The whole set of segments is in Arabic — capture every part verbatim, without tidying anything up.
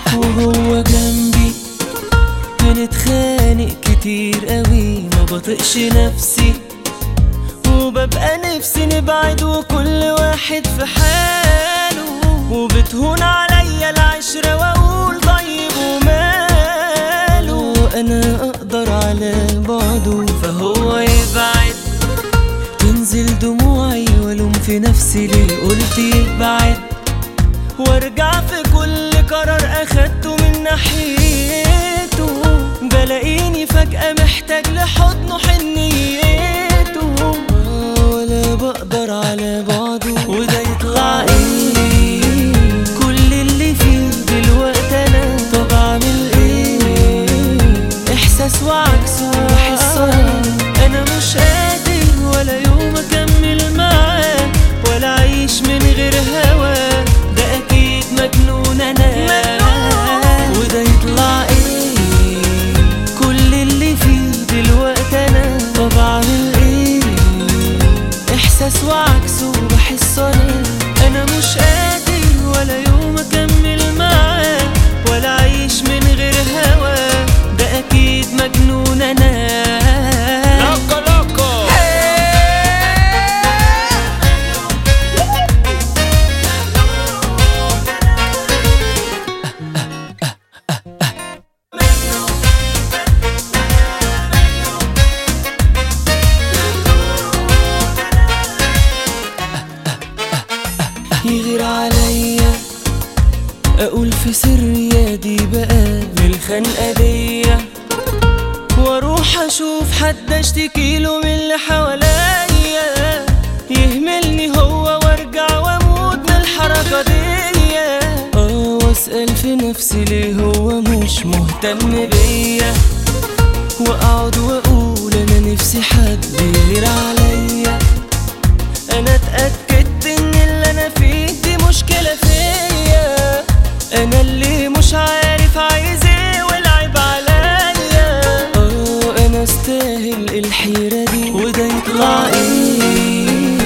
وهو جنبي بنتخانق كتير قوي، ما بطقش نفسي وببقى نفسي نبعد وكل واحد في حاله، وبتهون عليا العشرة واقول طيب وماله، انا اقدر على بعده فهو يبعد، تنزل دموعي والوم في نفسي ليه قلت يبعد، وارجع في كل قرار اخدته من ناحيته، بلاقيني فجأة محتاج لحضنه حنيته، ولا بقدر على بعضه. وده يطلع ايه كل اللي فيه دلوقتي انا؟ طب اعمل ايه؟ احساس وعكسه وحصان، انا مش قادر ولا يوم اكمل معاه ولا اعيش من غير هواه، ده اكيد مجنون انا. وده يطلع ايه كل اللي فيه دلوقتي انا؟ طب اعمل ايه؟ احساس وعكسه بحس انا، انا مش قادر ولا يوم اكمل معاه ولا اعيش من غير هواه، ده اكيد مجنون انا. لوكو لوكو يغير عليا اقول في سري يا دي بقى بالخنقه دي، واروح اشوف حد اشتكيله من اللي حواليا، يهملني هو وارجع واموت من الحركه دي، اه واسال في نفسي ليه هو مش مهتم بيا، واقعد واقول انا نفسي حد يغير عليا، انا اتاكدت ان اللي انا فيه دي مشكله فيا، انا اللي مش عارف عايز ايه والعيب عليا، اه انا استاهل الحيره دي. وده يطلع ايه؟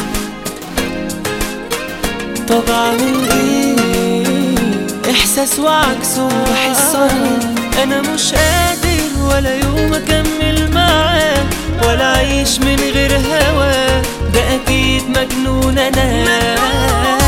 طب اعمل ايه؟ احساس وعكسه بحس انا، انا مش قادر ولا يوم اكمل معاه ولا اعيش من غير هواه، ده اكيد مجنون انا.